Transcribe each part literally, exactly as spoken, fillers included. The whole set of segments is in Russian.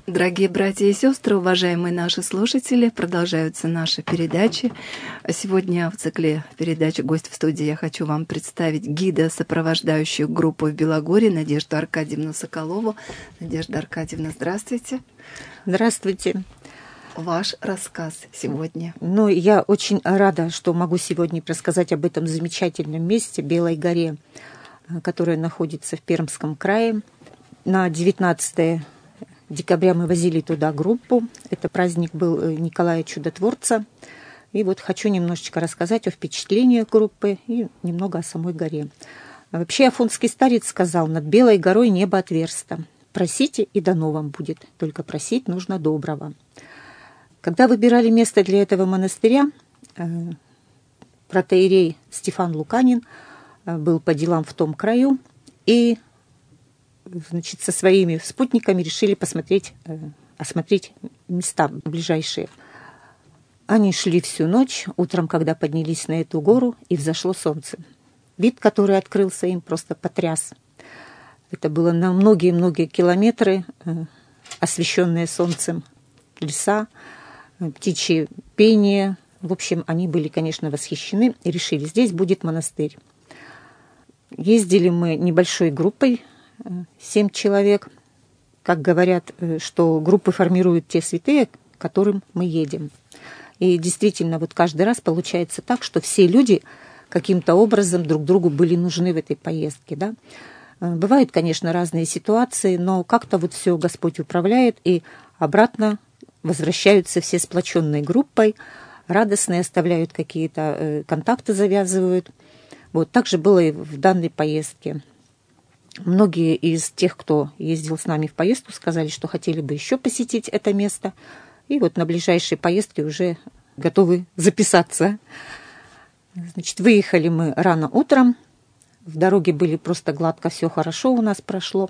Дорогие братья и сестры, уважаемые наши слушатели, продолжаются наши передачи. Сегодня в цикле передачи «Гость в студии» я хочу вам представить гида, сопровождающую группу в Белогорье, Надежду Аркадьевну Соколову. Надежда Аркадьевна, здравствуйте. Здравствуйте. Ваш рассказ сегодня. Ну, я очень рада, что могу сегодня рассказать об этом замечательном месте, Белой горе, которая находится в Пермском крае. На девятнадцатое декабря мы возили туда группу. Это праздник был Николая Чудотворца. И вот хочу немножечко рассказать о впечатлениях группы и немного о самой горе. Вообще афонский старец сказал: «Над Белой горой небо отверсто. Просите, и дано вам будет. Только просить нужно доброго». Когда выбирали место для этого монастыря, протоиерей Стефан Луканин был по делам в том краю, и значит, со своими спутниками решили посмотреть, осмотреть места ближайшие. Они шли всю ночь, утром, когда поднялись на эту гору, и взошло солнце. Вид, который открылся им, просто потряс. Это было на многие-многие километры освещенные солнцем леса, птичье пение. В общем, они были, конечно, восхищены и решили, здесь будет монастырь. Ездили мы небольшой группой, семь человек. Как говорят, что группы формируют те святые, к которым мы едем. И действительно, вот каждый раз получается так, что все люди каким-то образом друг другу были нужны в этой поездке, да. Бывают, конечно, разные ситуации, но как-то вот все Господь управляет, и обратно возвращаются все сплоченной группой, радостные, оставляют какие-то контакты, завязывают. Вот так же было и в данной поездке. Многие из тех, кто ездил с нами в поездку, сказали, что хотели бы еще посетить это место. И вот на ближайшие поездки уже готовы записаться. Значит, выехали мы рано утром. В дороге были просто гладко, все хорошо у нас прошло.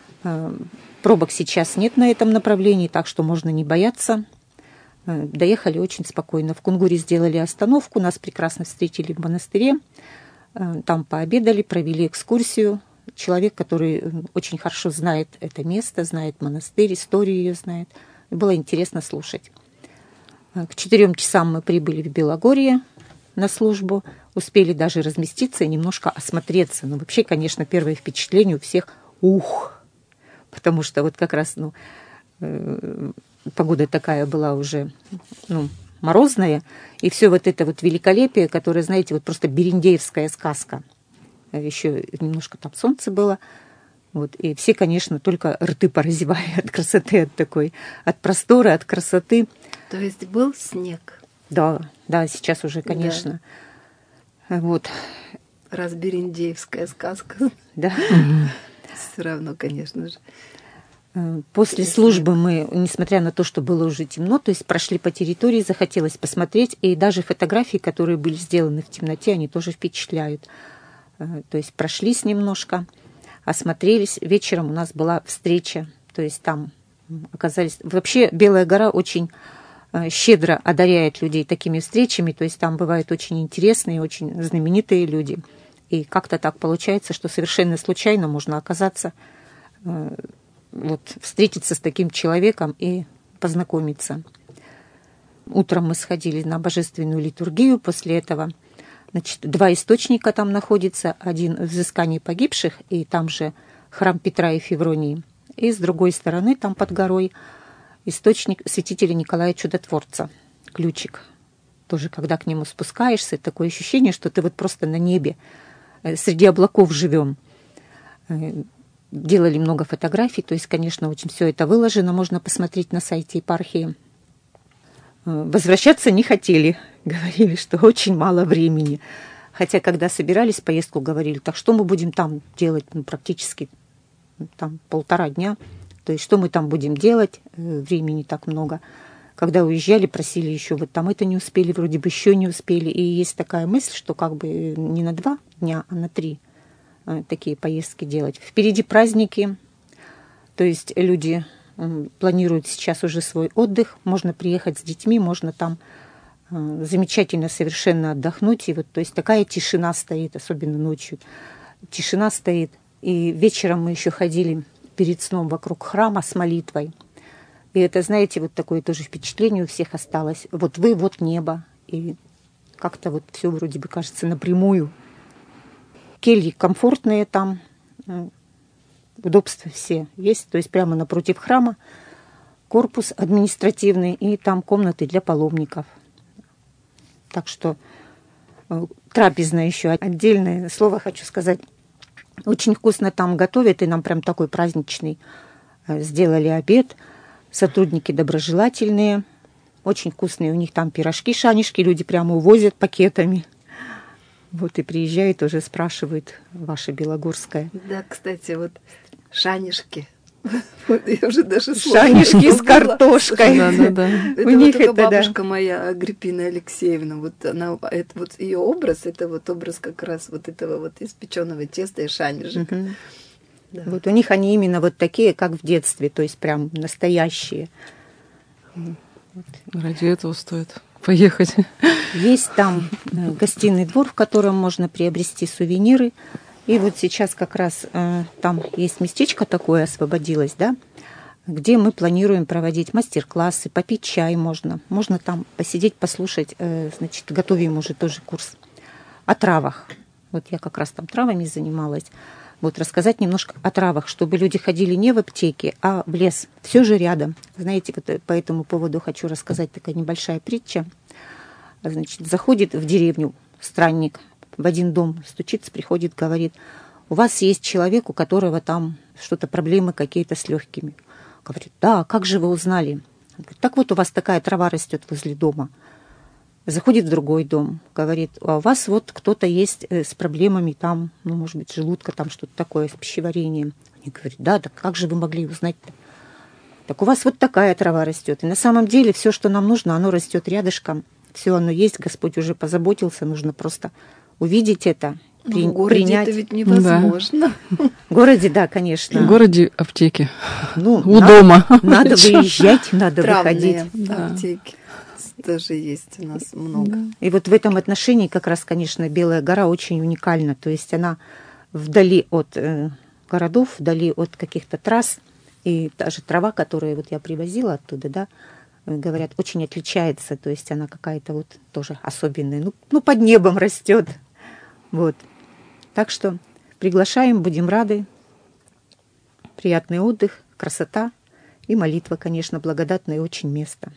Пробок сейчас нет на этом направлении, так что можно не бояться. Доехали очень спокойно. В Кунгуре сделали остановку, нас прекрасно встретили в монастыре. Там пообедали, провели экскурсию. Человек, который очень хорошо знает это место, знает монастырь, историю ее знает. Было интересно слушать. К четырем часам мы прибыли в Белогорье на службу. Успели даже разместиться и немножко осмотреться. Но вообще, конечно, первое впечатление у всех ух! Потому что вот как раз ну, э, погода такая была уже ну, морозная. И все вот это вот великолепие, которое, знаете, вот просто берендеевская сказка. Еще немножко там солнце было. Вот. И все, конечно, только рты поразевали от красоты, от такой, от простора, от красоты. То есть был снег? Да, да, сейчас уже, конечно. Да. Вот. Раз берендеевская сказка. Да. Все равно, конечно же. После службы мы, несмотря на то, что было уже темно, то есть прошли по территории, захотелось посмотреть, и даже фотографии, которые были сделаны в темноте, они тоже впечатляют. То есть прошлись немножко, осмотрелись. Вечером у нас была встреча, то есть там оказались... Вообще Белая гора очень щедро одаряет людей такими встречами, то есть там бывают очень интересные, очень знаменитые люди. И как-то так получается, что совершенно случайно можно оказаться, вот, встретиться с таким человеком и познакомиться. Утром мы сходили на божественную литургию, после этого... Значит, два источника там находятся. Один в взыскании погибших, и там же храм Петра и Февронии. И с другой стороны, там под горой, источник святителя Николая Чудотворца, ключик. Тоже, когда к нему спускаешься, такое ощущение, что ты вот просто на небе, среди облаков живем. Делали много фотографий, то есть, конечно, очень все это выложено, можно посмотреть на сайте епархии. Возвращаться не хотели, говорили, что очень мало времени. Хотя, когда собирались в поездку, говорили, так что мы будем там делать, ну, практически там полтора дня. То есть, что мы там будем делать, времени так много. Когда уезжали, просили еще, вот там это не успели, вроде бы еще не успели. И есть такая мысль, что как бы не на два дня, а на три такие поездки делать. Впереди праздники, то есть люди... планируют сейчас уже свой отдых. Можно приехать с детьми, можно там э, замечательно совершенно отдохнуть. И вот, то есть такая тишина стоит, особенно ночью. Тишина стоит. И вечером мы еще ходили перед сном вокруг храма с молитвой. И это, знаете, вот такое тоже впечатление у всех осталось. Вот вы, вот небо. И как-то вот все вроде бы кажется напрямую. Кельи комфортные там, удобства все есть. То есть прямо напротив храма корпус административный, и там комнаты для паломников. Так что трапезная еще отдельное слово хочу сказать. Очень вкусно там готовят, и нам прям такой праздничный сделали обед. Сотрудники доброжелательные, очень вкусные. У них там пирожки, шанишки, люди прямо увозят пакетами. Вот и приезжают, уже спрашивают, ваше Белогорское. Да, кстати, вот шанишки. Вот я уже даже шанишки с картошкой. Да, да, да. Это у вот них это бабушка да. моя Агриппина Алексеевна. Вот она, это вот ее образ, это вот образ как раз вот этого вот испеченного теста и шанишек. Угу. Да. Вот у них они именно вот такие, как в детстве, то есть прям настоящие. Вот. Ради этого стоит поехать. Есть там гостиный двор, в котором можно приобрести сувениры. И вот сейчас как раз э, там есть местечко такое освободилось, да, где мы планируем проводить мастер-классы, попить чай можно. Можно там посидеть, послушать, э, значит, готовим уже тоже курс о травах. Вот я как раз там травами занималась. Вот рассказать немножко о травах, чтобы люди ходили не в аптеки, а в лес. Все же рядом. Знаете, вот по этому поводу хочу рассказать такая небольшая притча. Значит, заходит в деревню странник, в один дом стучится, приходит, говорит, у вас есть человек, у которого там что-то, проблемы какие-то с легкими. Говорит, да, как же вы узнали? Он говорит, так вот у вас такая трава растет возле дома. Заходит в другой дом, говорит, а у вас вот кто-то есть с проблемами там, ну, может быть, желудка, там что-то такое, с пищеварением. Они говорят, да, так как же вы могли узнать-то? Так у вас вот такая трава растет. И на самом деле все, что нам нужно, оно растет рядышком. Все оно есть, Господь уже позаботился, нужно просто увидеть это, при, в городе принять. Это ведь невозможно. Да. В городе, да, конечно. В городе аптеки. Ну, у надо, дома. Надо выезжать, надо Травные выходить. Да. Аптеки тоже есть у нас много. Да. И вот в этом отношении как раз, конечно, Белая гора очень уникальна. То есть она вдали от э, городов, вдали от каких-то трасс. И даже трава, которую вот я привозила оттуда, да, говорят, очень отличается, то есть она какая-то вот тоже особенная, ну, ну под небом растет, вот. Так что приглашаем, будем рады. Приятный отдых, красота и молитва, конечно, благодатное очень место.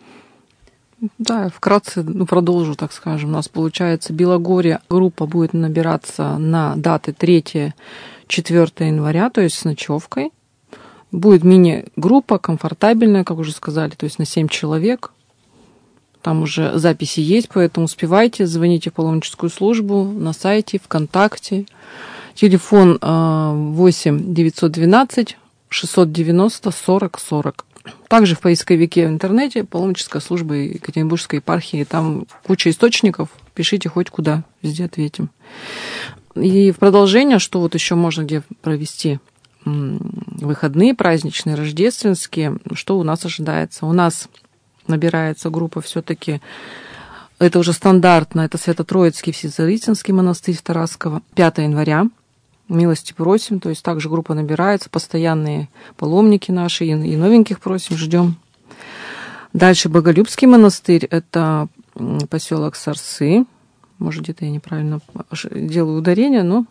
Да, вкратце ну, продолжу, так скажем. У нас получается Белогорье, группа будет набираться на даты третьего-четвёртого января, то есть с ночевкой. Будет мини-группа, комфортабельная, как уже сказали, то есть на семь человек. Там уже записи есть, поэтому успевайте, звоните в паломническую службу на сайте, ВКонтакте. Телефон восемь девятьсот двенадцать шестьсот девяносто сорок сорок. Также в поисковике в интернете паломническая служба Екатеринбургской епархии. Там куча источников, пишите хоть куда, везде ответим. И в продолжение, что вот еще можно где провести выходные, праздничные, рождественские, что у нас ожидается. У нас набирается группа все-таки, это уже стандартно, это Свято-Троицкий Всезалитинский монастырь Тарасского, пятого января. Милости просим, то есть также группа набирается, постоянные паломники наши, и новеньких просим, ждем. Дальше Боголюбский монастырь, это поселок Сарсы. Может, где-то я неправильно делаю ударение, но...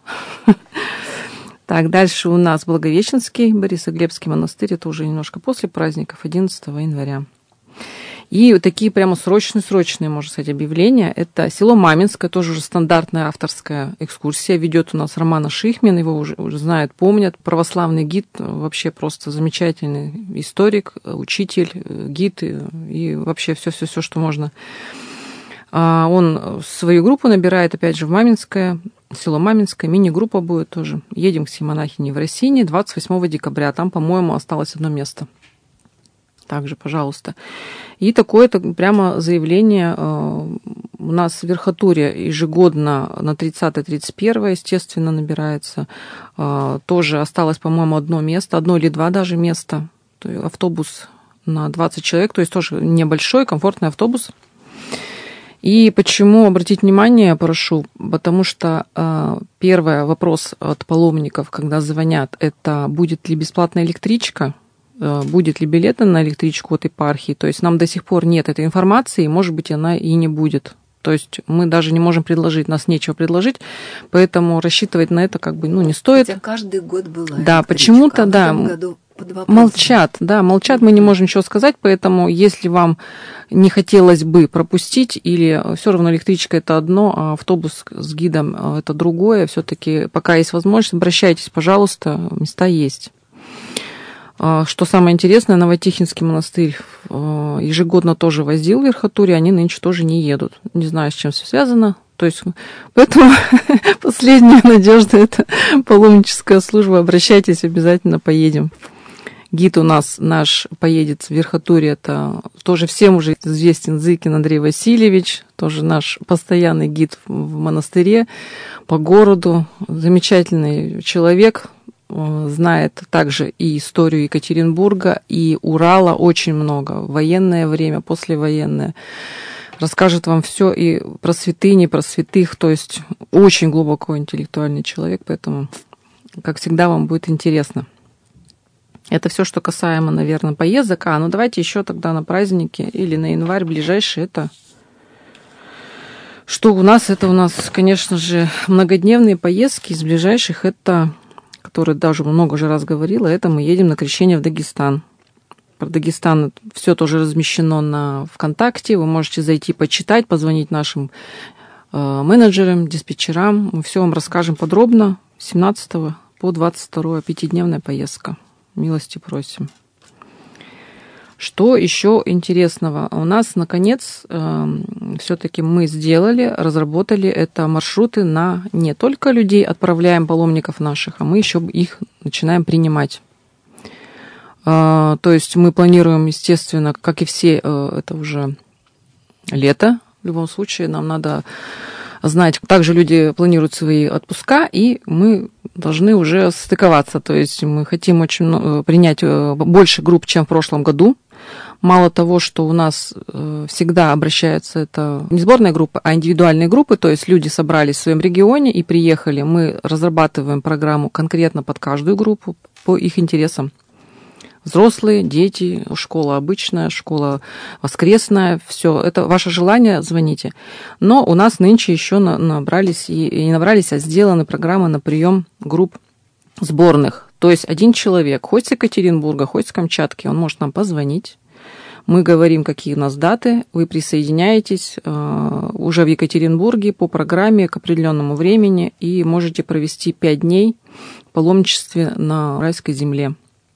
Так, дальше у нас Благовещенский, Борисоглебский монастырь, это уже немножко после праздников, одиннадцатого января. И вот такие прямо срочные-срочные, можно сказать, объявления. Это село Маменское, тоже уже стандартная авторская экскурсия. Ведет у нас Романа Шихмин, его уже, уже знают, помнят. Православный гид, вообще просто замечательный историк, учитель, гид и, и вообще все-все-все, что можно. Он свою группу набирает, опять же, в Маменское, село Маменское, мини-группа будет тоже. Едем к Симонахине в Россине двадцать восьмого декабря. Там, по-моему, осталось одно место. Также, пожалуйста. И такое-то прямо заявление у нас в Верхотуре ежегодно на тридцатое-тридцать первое, естественно, набирается. Тоже осталось, по-моему, одно место, одно или два даже места. Автобус на двадцать человек, то есть тоже небольшой, комфортный автобус. И почему обратить внимание, прошу, потому что э, первый вопрос от паломников, когда звонят, это будет ли бесплатная электричка, будет ли билеты на электричку от епархии. То есть нам до сих пор нет этой информации, и, может быть, она и не будет. То есть мы даже не можем предложить, нас нечего предложить, поэтому рассчитывать на это как бы ну, не стоит. Хотя каждый год была да, почему-то, да, молчат, да, молчат, мы не можем ничего сказать, поэтому если вам не хотелось бы пропустить, или все равно электричка это одно, а автобус с гидом это другое, все-таки пока есть возможность, обращайтесь, пожалуйста, места есть. Что самое интересное, Новотихинский монастырь ежегодно тоже возил в Верхотурье, они нынче тоже не едут. Не знаю, с чем все связано. То есть, поэтому последняя надежда – это паломническая служба. Обращайтесь, обязательно поедем. Гид у нас наш поедет в Верхотурье, это тоже всем уже известен Зыкин Андрей Васильевич, тоже наш постоянный гид в монастыре по городу. Замечательный человек, знает также и историю Екатеринбурга, и Урала очень много, военное время, послевоенное. Расскажет вам все и про святыни, про святых, то есть очень глубоко интеллектуальный человек, поэтому, как всегда, вам будет интересно. Это все, что касаемо, наверное, поездок. А, ну давайте еще тогда на праздники или на январь ближайший. Это что у нас? Это у нас, конечно же, многодневные поездки. Из ближайших это, которые даже много уже раз говорила, это мы едем на крещение в Дагестан. Про Дагестан все тоже размещено на ВКонтакте. Вы можете зайти почитать, позвонить нашим э, менеджерам, диспетчерам. Мы все вам расскажем подробно. с семнадцатого по двадцать второе пятидневная поездка. Милости просим. Что еще интересного? У нас, наконец, э, все-таки мы сделали, разработали это маршруты на не только людей отправляем, паломников наших, а мы еще их начинаем принимать. Э, то есть мы планируем, естественно, как и все, э, это уже лето. В любом случае нам надо знать, также люди планируют свои отпуска, и мы должны уже стыковаться. То есть мы хотим очень много, принять больше групп, чем в прошлом году. Мало того, что у нас всегда обращаются, это не сборная группа, а индивидуальные группы, то есть люди собрались в своем регионе и приехали. Мы разрабатываем программу конкретно под каждую группу по их интересам. Взрослые, дети, школа обычная, школа воскресная, все. Это ваше желание, звоните. Но у нас нынче еще набрались, и не набрались, а сделаны программы на прием групп сборных. То есть один человек, хоть с Екатеринбурга, хоть с Камчатки, он может нам позвонить. Мы говорим, какие у нас даты, вы присоединяетесь э, уже в Екатеринбурге по программе к определенному времени и можете провести пять дней в паломничестве на райской земле.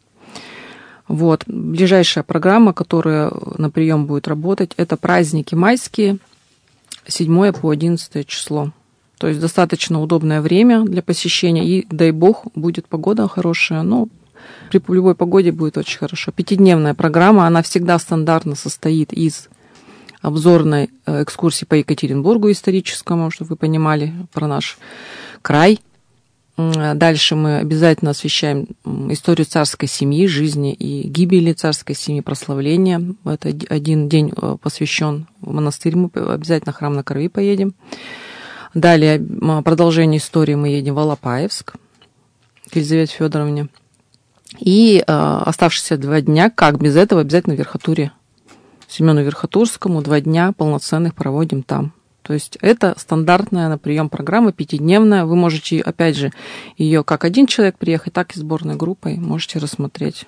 Вот. Ближайшая программа, которая на прием будет работать, это праздники майские, седьмое по одиннадцатое число. То есть достаточно удобное время для посещения, и, дай бог, будет погода хорошая, но при любой погоде будет очень хорошо. Пятидневная программа, она всегда стандартно состоит из обзорной экскурсии по Екатеринбургу историческому, чтобы вы понимали про наш край. Дальше мы обязательно освещаем историю царской семьи, жизни и гибели царской семьи, прославления. Это один день посвящен в монастырь, мы обязательно в храм на Крови поедем. Далее продолжение истории мы едем в Алапаевск к Елизавете Федоровне. И оставшиеся два дня, как без этого, обязательно в Верхотурье. Семену Верхотурскому два дня полноценных проводим там. То есть это стандартная на прием программа, пятидневная. Вы можете, опять же, ее как один человек приехать, так и сборной группой можете рассмотреть.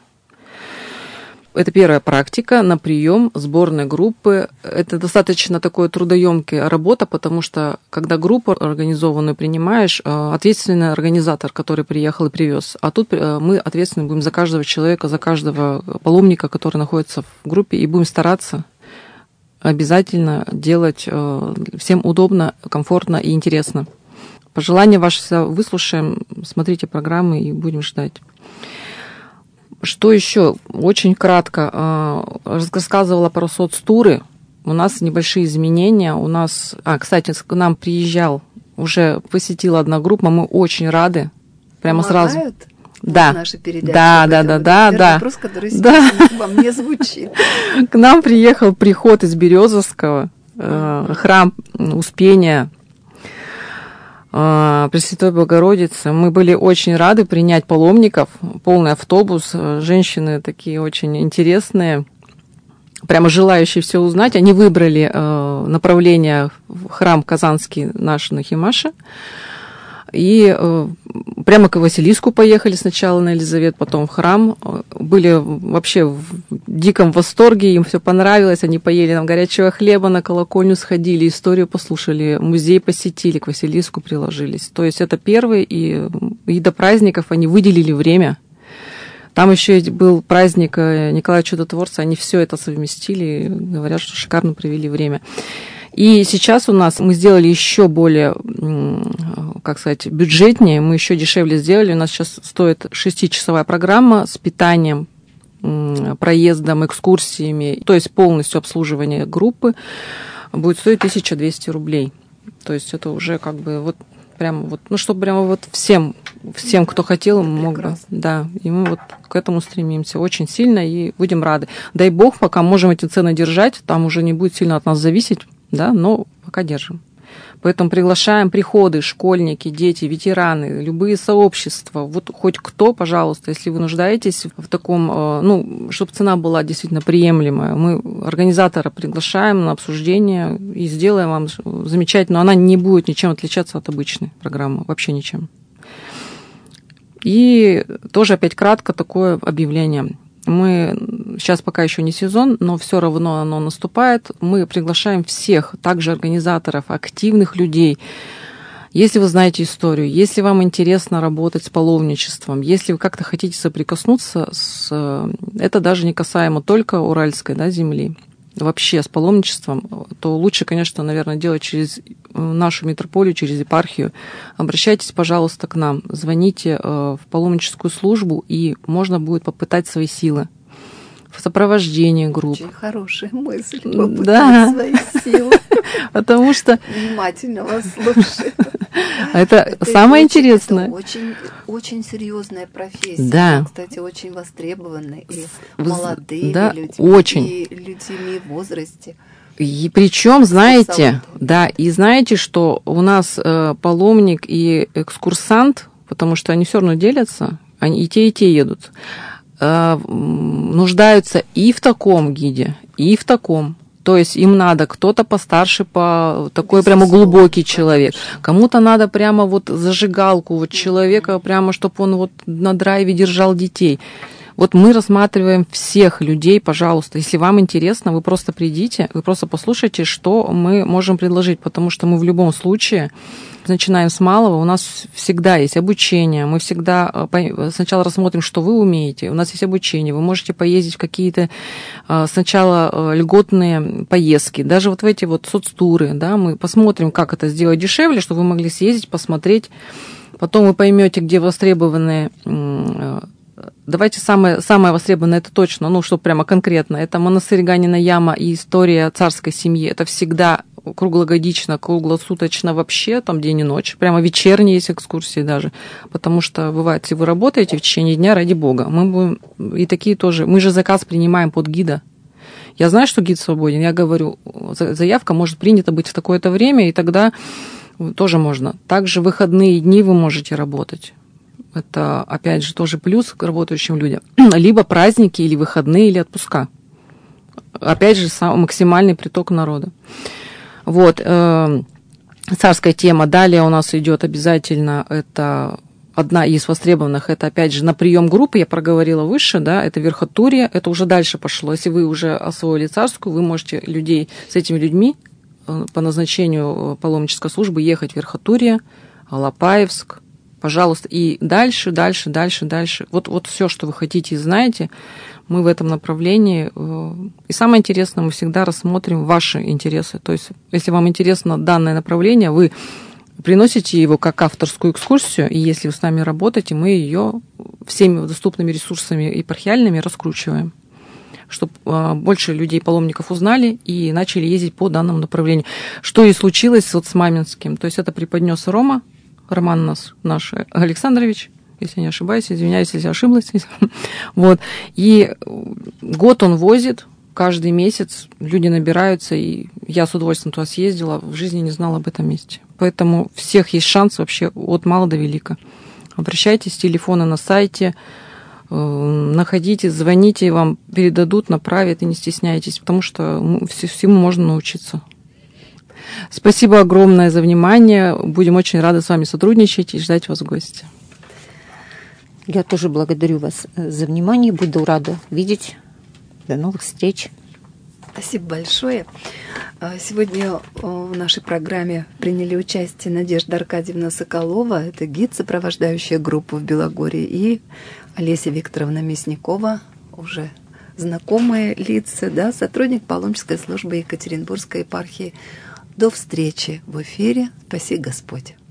Это первая практика на прием сборной группы. Это достаточно такая трудоемкая работа, потому что когда группу организованную принимаешь, ответственный организатор, который приехал и привез. А тут мы ответственны будем за каждого человека, за каждого паломника, который находится в группе, и будем стараться обязательно делать всем удобно, комфортно и интересно. Пожелания ваши выслушаем, смотрите программы и будем ждать. Что еще? Очень кратко рассказывала про соцтуры. У нас небольшие изменения. У нас, а, кстати, к нам приезжал, уже посетила одна группа, мы очень рады. Прямо Помогают? Сразу. Да. Наша передача. Да, да, да, да, да. Вопрос, который сейчас да. вам не звучит. К нам приехал приход из Березовского, э, храм Успения. Пресвятой Богородицы. Мы были очень рады принять паломников, полный автобус, женщины такие очень интересные, прямо желающие все узнать. Они выбрали направление в храм Казанский наш на Химаше. И прямо к Василиску поехали сначала на Елизавет, потом в храм. Были вообще в диком восторге, им все понравилось. Они поели нам горячего хлеба, на колокольню сходили, историю послушали, музей посетили, к Василиску приложились. То есть это первый, и, и до праздников они выделили время. Там еще был праздник Николая Чудотворца, они все это совместили, говорят, что шикарно провели время. И сейчас у нас мы сделали еще более, как сказать, бюджетнее, мы еще дешевле сделали. У нас сейчас стоит шестичасовая программа с питанием, проездом, экскурсиями, то есть полностью обслуживание группы будет стоить тысяча двести рублей. То есть это уже как бы вот прямо вот, ну чтобы прямо вот всем, всем, кто хотел, мог бы, да, и мы вот к этому стремимся очень сильно и будем рады. Дай бог, пока можем эти цены держать, там уже не будет сильно от нас зависеть. Да, но пока держим. Поэтому приглашаем приходы, школьники, дети, ветераны, любые сообщества. Вот хоть кто, пожалуйста, если вы нуждаетесь в таком, ну, чтобы цена была действительно приемлемая, мы организатора приглашаем на обсуждение и сделаем вам замечательно. Она не будет ничем отличаться от обычной программы, вообще ничем. И тоже опять кратко такое объявление. Мы сейчас пока еще не сезон, но все равно оно наступает. Мы приглашаем всех, также организаторов, активных людей. Если вы знаете историю, если вам интересно работать с паломничеством, если вы как-то хотите соприкоснуться с... Это даже не касаемо только Уральской, да, земли. Вообще с паломничеством, то лучше, конечно, наверное, делать через нашу митрополию, через епархию. Обращайтесь, пожалуйста, к нам, звоните в паломническую службу, и можно будет попытать свои силы в сопровождении групп. Очень хорошая мысль, попытать да. свои силы. Потому что... Внимательно вас слушаю. Это, это самое очень, интересное. Это очень, очень серьезная профессия. Да. Кстати, очень востребованная. И молодые да, люди, очень. И людьми в возрасте. И причем, знаете, да, и знаете, что у нас э, паломник и экскурсант, потому что они все равно делятся, они и те, и те едут, э, нуждаются и в таком гиде, и в таком. То есть им надо кто-то постарше, по такой прямо глубокий человек. Кому-то надо прямо вот зажигалку, вот человека прямо, чтобы он вот на драйве держал детей. Вот мы рассматриваем всех людей, пожалуйста. Если вам интересно, вы просто придите, вы просто послушайте, что мы можем предложить, потому что мы в любом случае начинаем с малого, у нас всегда есть обучение, мы всегда сначала рассмотрим, что вы умеете, у нас есть обучение, вы можете поездить в какие-то сначала льготные поездки, даже вот в эти вот соцтуры, да, мы посмотрим, как это сделать дешевле, чтобы вы могли съездить, посмотреть, потом вы поймете, где востребованные. Давайте самое, самое востребованное, это точно, ну, что прямо конкретно, это монастырь Ганина Яма и история царской семьи, это всегда круглогодично, круглосуточно вообще, там день и ночь, прямо вечерние есть экскурсии даже, потому что бывает, если вы работаете в течение дня, ради бога, мы будем, и такие тоже, мы же заказ принимаем под гида. Я знаю, что гид свободен, я говорю, заявка может принята быть в такое-то время, и тогда тоже можно. Также в выходные дни вы можете работать. Это, опять же, тоже плюс к работающим людям. Либо праздники, или выходные, или отпуска. Опять же, сам, максимальный приток народа. Вот, э, царская тема. Далее у нас идет обязательно, это одна из востребованных, это, опять же, на прием группы, я проговорила выше, да, это верхотурье, это уже дальше пошло. Если вы уже освоили царскую, вы можете людей с этими людьми по назначению паломнической службы ехать в Верхотурье, Алапаевск, пожалуйста, и дальше, дальше, дальше, дальше. Вот, вот все, что вы хотите и знаете, мы в этом направлении. И самое интересное, мы всегда рассмотрим ваши интересы. То есть, если вам интересно данное направление, вы приносите его как авторскую экскурсию, и если вы с нами работаете, мы ее всеми доступными ресурсами епархиальными раскручиваем, чтобы больше людей, паломников узнали и начали ездить по данному направлению. Что и случилось вот с Маменским. То есть это преподнес Рома, Роман у нас наш Александрович, если не ошибаюсь, извиняюсь, если ошиблась. Вот. И год он возит, каждый месяц люди набираются, и я с удовольствием туда съездила, в жизни не знала об этом месте. Поэтому у всех есть шанс вообще от мала до велика. Обращайтесь, телефоны на сайте, находите, звоните, вам передадут, направят, и не стесняйтесь, потому что всему можно научиться. Спасибо огромное за внимание. Будем очень рады с вами сотрудничать и ждать вас в гости. Я тоже благодарю вас за внимание. Буду рада видеть. До новых встреч. Спасибо большое. Сегодня в нашей программе приняли участие Надежда Аркадьевна Соколова, это гид, сопровождающая группу в Белогорье, и Олеся Викторовна Мясникова, уже знакомые лица, да, сотрудник паломнической службы Екатеринбургской епархии. До встречи в эфире. Спаси Господь.